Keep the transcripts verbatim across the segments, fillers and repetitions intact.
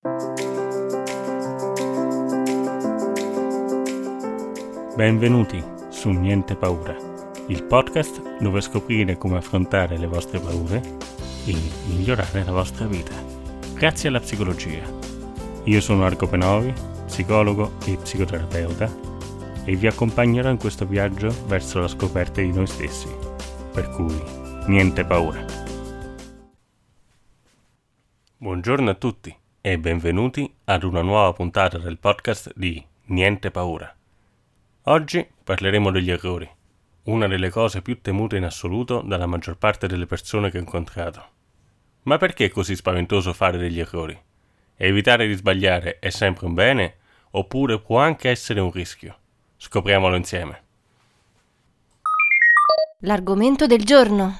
Benvenuti su Niente Paura, il podcast dove scoprire come affrontare le vostre paure e migliorare la vostra vita, grazie alla psicologia. Io sono Argo Penovi, psicologo e psicoterapeuta, e vi accompagnerò in questo viaggio verso la scoperta di noi stessi, per cui niente paura. Buongiorno a tutti e benvenuti ad una nuova puntata del podcast di Niente Paura. Oggi parleremo degli errori, una delle cose più temute in assoluto dalla maggior parte delle persone che ho incontrato. Ma perché è così spaventoso fare degli errori? Evitare di sbagliare è sempre un bene, oppure può anche essere un rischio? Scopriamolo insieme. L'argomento del giorno.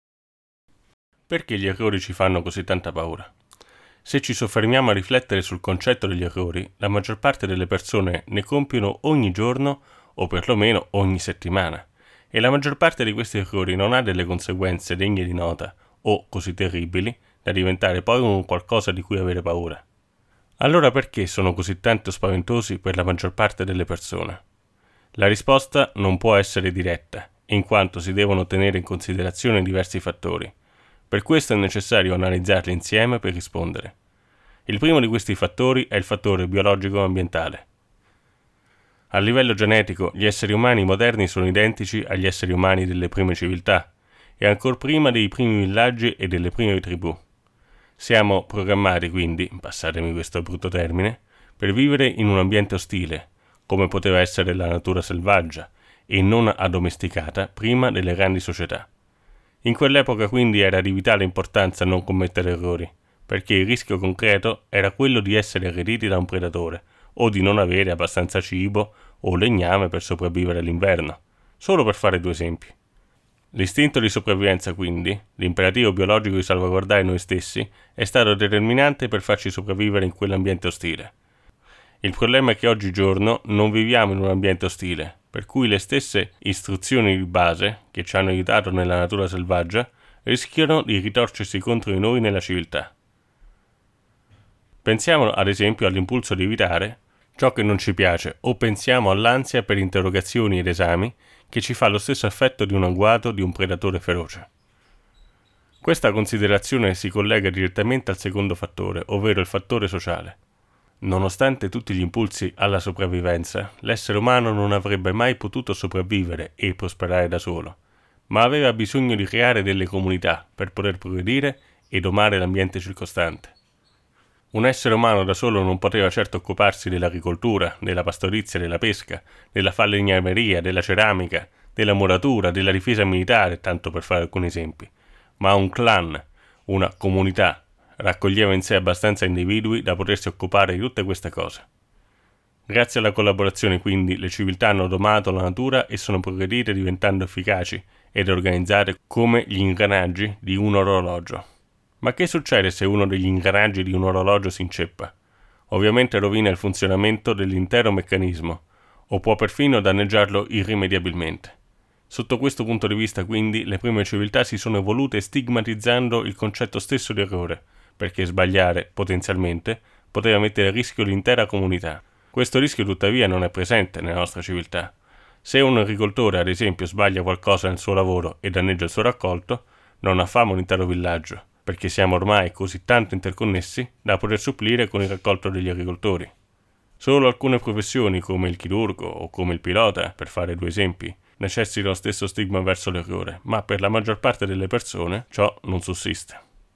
Perché gli errori ci fanno così tanta paura? Se ci soffermiamo a riflettere sul concetto degli errori, la maggior parte delle persone ne compiono ogni giorno o perlomeno ogni settimana, e la maggior parte di questi errori non ha delle conseguenze degne di nota o così terribili da diventare poi un qualcosa di cui avere paura. Allora perché sono così tanto spaventosi per la maggior parte delle persone? La risposta non può essere diretta, in quanto si devono tenere in considerazione diversi fattori. Per questo è necessario analizzarli insieme per rispondere. Il primo di questi fattori è il fattore biologico-ambientale. A livello genetico, gli esseri umani moderni sono identici agli esseri umani delle prime civiltà, e ancor prima dei primi villaggi e delle prime tribù. Siamo programmati quindi, passatemi questo brutto termine, per vivere in un ambiente ostile, come poteva essere la natura selvaggia, e non addomesticata prima delle grandi società. In quell'epoca quindi era di vitale importanza non commettere errori, perché il rischio concreto era quello di essere aggrediti da un predatore o di non avere abbastanza cibo o legname per sopravvivere all'inverno, solo per fare due esempi. L'istinto di sopravvivenza quindi, l'imperativo biologico di salvaguardare noi stessi, è stato determinante per farci sopravvivere in quell'ambiente ostile. Il problema è che oggigiorno non viviamo in un ambiente ostile, per cui le stesse istruzioni di base, che ci hanno aiutato nella natura selvaggia, rischiano di ritorcersi contro di noi nella civiltà. Pensiamo ad esempio all'impulso di evitare ciò che non ci piace, o pensiamo all'ansia per interrogazioni ed esami che ci fa lo stesso effetto di un agguato di un predatore feroce. Questa considerazione si collega direttamente al secondo fattore, ovvero il fattore sociale. Nonostante tutti gli impulsi alla sopravvivenza, l'essere umano non avrebbe mai potuto sopravvivere e prosperare da solo, ma aveva bisogno di creare delle comunità per poter progredire e domare l'ambiente circostante. Un essere umano da solo non poteva certo occuparsi dell'agricoltura, della pastorizia, della pesca, della falegnameria, della ceramica, della muratura, della difesa militare, tanto per fare alcuni esempi, ma un clan, una comunità, raccoglieva in sé abbastanza individui da potersi occupare di tutte queste cose. Grazie alla collaborazione quindi le civiltà hanno domato la natura e sono progredite diventando efficaci ed organizzate come gli ingranaggi di un orologio. Ma che succede se uno degli ingranaggi di un orologio si inceppa? Ovviamente rovina il funzionamento dell'intero meccanismo, o può perfino danneggiarlo irrimediabilmente. Sotto questo punto di vista, quindi, le prime civiltà si sono evolute stigmatizzando il concetto stesso di errore, perché sbagliare, potenzialmente, poteva mettere a rischio l'intera comunità. Questo rischio, tuttavia, non è presente nella nostra civiltà. Se un agricoltore, ad esempio, sbaglia qualcosa nel suo lavoro e danneggia il suo raccolto, non affama un intero villaggio, perché siamo ormai così tanto interconnessi da poter supplire con il raccolto degli agricoltori. Solo alcune professioni, come il chirurgo o come il pilota, per fare due esempi, necessitano lo stesso stigma verso l'errore, ma per la maggior parte delle persone ciò non sussiste.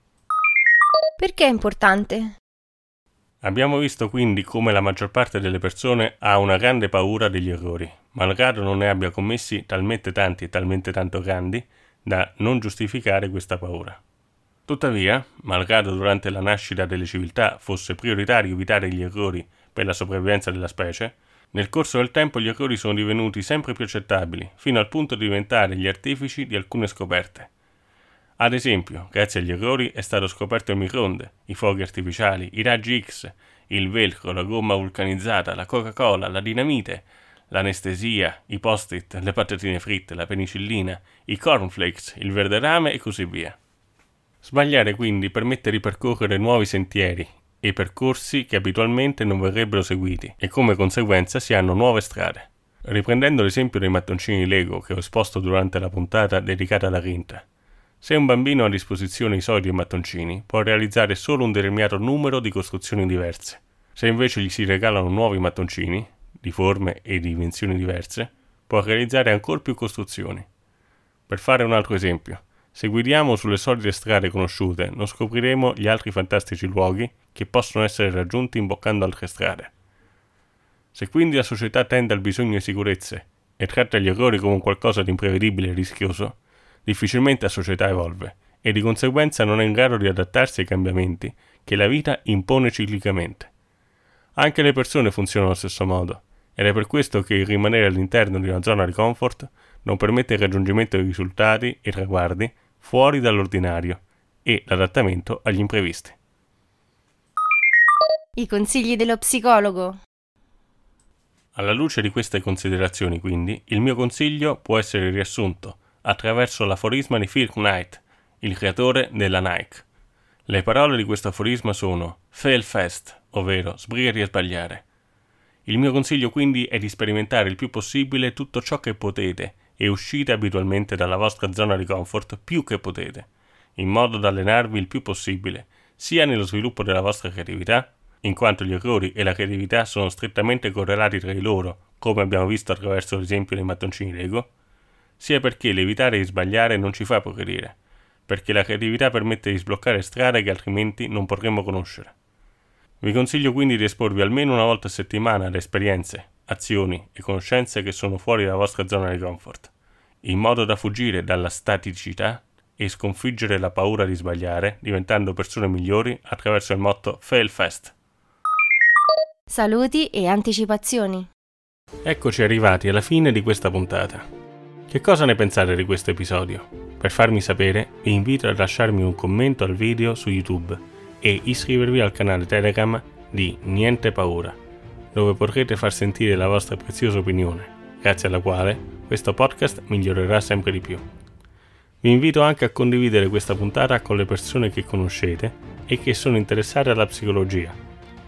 Perché è importante? Abbiamo visto quindi come la maggior parte delle persone ha una grande paura degli errori, malgrado non ne abbia commessi talmente tanti e talmente tanto grandi da non giustificare questa paura. Tuttavia, malgrado durante la nascita delle civiltà fosse prioritario evitare gli errori per la sopravvivenza della specie, nel corso del tempo gli errori sono divenuti sempre più accettabili, fino al punto di diventare gli artefici di alcune scoperte. Ad esempio, grazie agli errori è stato scoperto il microonde, i fuochi artificiali, i raggi X, il velcro, la gomma vulcanizzata, la Coca-Cola, la dinamite, l'anestesia, i post-it, le patatine fritte, la penicillina, i cornflakes, il verde rame e così via. Sbagliare quindi permette di percorrere nuovi sentieri e percorsi che abitualmente non verrebbero seguiti e come conseguenza si hanno nuove strade. Riprendendo l'esempio dei mattoncini Lego che ho esposto durante la puntata dedicata alla quinta, se un bambino ha a disposizione i soliti mattoncini può realizzare solo un determinato numero di costruzioni diverse. Se invece gli si regalano nuovi mattoncini, di forme e di dimensioni diverse, può realizzare ancora più costruzioni. Per fare un altro esempio, se guidiamo sulle solite strade conosciute, non scopriremo gli altri fantastici luoghi che possono essere raggiunti imboccando altre strade. Se quindi la società tende al bisogno di sicurezze e tratta gli errori come qualcosa di imprevedibile e rischioso, difficilmente la società evolve e di conseguenza non è in grado di adattarsi ai cambiamenti che la vita impone ciclicamente. Anche le persone funzionano allo stesso modo, ed è per questo che il rimanere all'interno di una zona di comfort non permette il raggiungimento di risultati e traguardi fuori dall'ordinario e l'adattamento agli imprevisti. I consigli dello psicologo. Alla luce di queste considerazioni, quindi, il mio consiglio può essere riassunto attraverso l'aforisma di Phil Knight, il creatore della Nike. Le parole di questo aforisma sono fail fast, ovvero sbrigati a sbagliare. Il mio consiglio quindi è di sperimentare il più possibile tutto ciò che potete e uscite abitualmente dalla vostra zona di comfort più che potete, in modo da allenarvi il più possibile, sia nello sviluppo della vostra creatività, in quanto gli errori e la creatività sono strettamente correlati tra di loro, come abbiamo visto attraverso l'esempio dei mattoncini Lego, sia perché l'evitare di sbagliare non ci fa progredire, perché la creatività permette di sbloccare strade che altrimenti non potremmo conoscere. Vi consiglio quindi di esporvi almeno una volta a settimana ad esperienze, azioni e conoscenze che sono fuori dalla vostra zona di comfort, in modo da fuggire dalla staticità e sconfiggere la paura di sbagliare, diventando persone migliori attraverso il motto Fail Fast. Saluti e anticipazioni. Eccoci arrivati alla fine di questa puntata. Che cosa ne pensate di questo episodio? Per farmi sapere, vi invito a lasciarmi un commento al video su YouTube e iscrivervi al canale Telegram di Niente Paura, dove potrete far sentire la vostra preziosa opinione, grazie alla quale questo podcast migliorerà sempre di più. Vi invito anche a condividere questa puntata con le persone che conoscete e che sono interessate alla psicologia.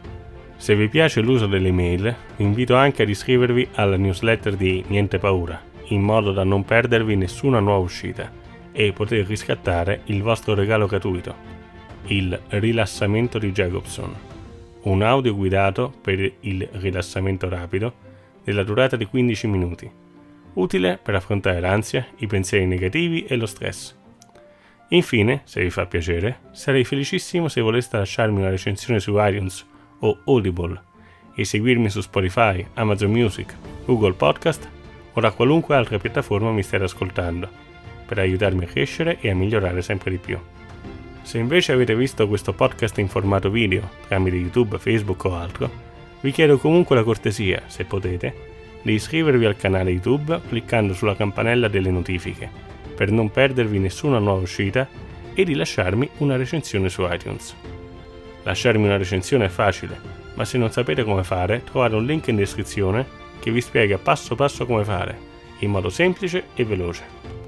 Se vi piace l'uso delle email, vi invito anche ad iscrivervi alla newsletter di Niente Paura, in modo da non perdervi nessuna nuova uscita e poter riscattare il vostro regalo gratuito, il rilassamento di Jacobson, un audio guidato per il rilassamento rapido della durata di quindici minuti, utile per affrontare l'ansia, i pensieri negativi e lo stress. Infine, se vi fa piacere, sarei felicissimo se voleste lasciarmi una recensione su iTunes o Audible e seguirmi su Spotify, Amazon Music, Google Podcast o da qualunque altra piattaforma mi stiate ascoltando, per aiutarmi a crescere e a migliorare sempre di più. Se invece avete visto questo podcast in formato video tramite YouTube, Facebook o altro, vi chiedo comunque la cortesia, se potete, di iscrivervi al canale YouTube cliccando sulla campanella delle notifiche per non perdervi nessuna nuova uscita e di lasciarmi una recensione su iTunes. Lasciarmi una recensione è facile, ma se non sapete come fare, trovate un link in descrizione che vi spiega passo passo come fare, in modo semplice e veloce.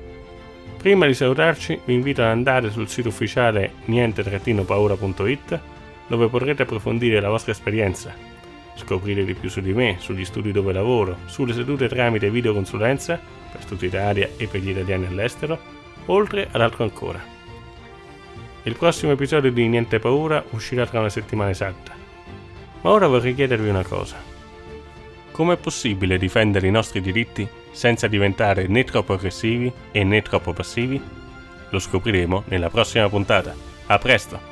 Prima di salutarci, vi invito ad andare sul sito ufficiale niente paura punto it, dove potrete approfondire la vostra esperienza, scoprire di più su di me, sugli studi dove lavoro, sulle sedute tramite videoconsulenza per tutta Italia e per gli italiani all'estero, oltre ad altro ancora. Il prossimo episodio di Niente Paura uscirà tra una settimana esatta. Ma ora vorrei chiedervi una cosa. Com'è possibile difendere i nostri diritti senza diventare né troppo aggressivi e né troppo passivi? Lo scopriremo nella prossima puntata. A presto!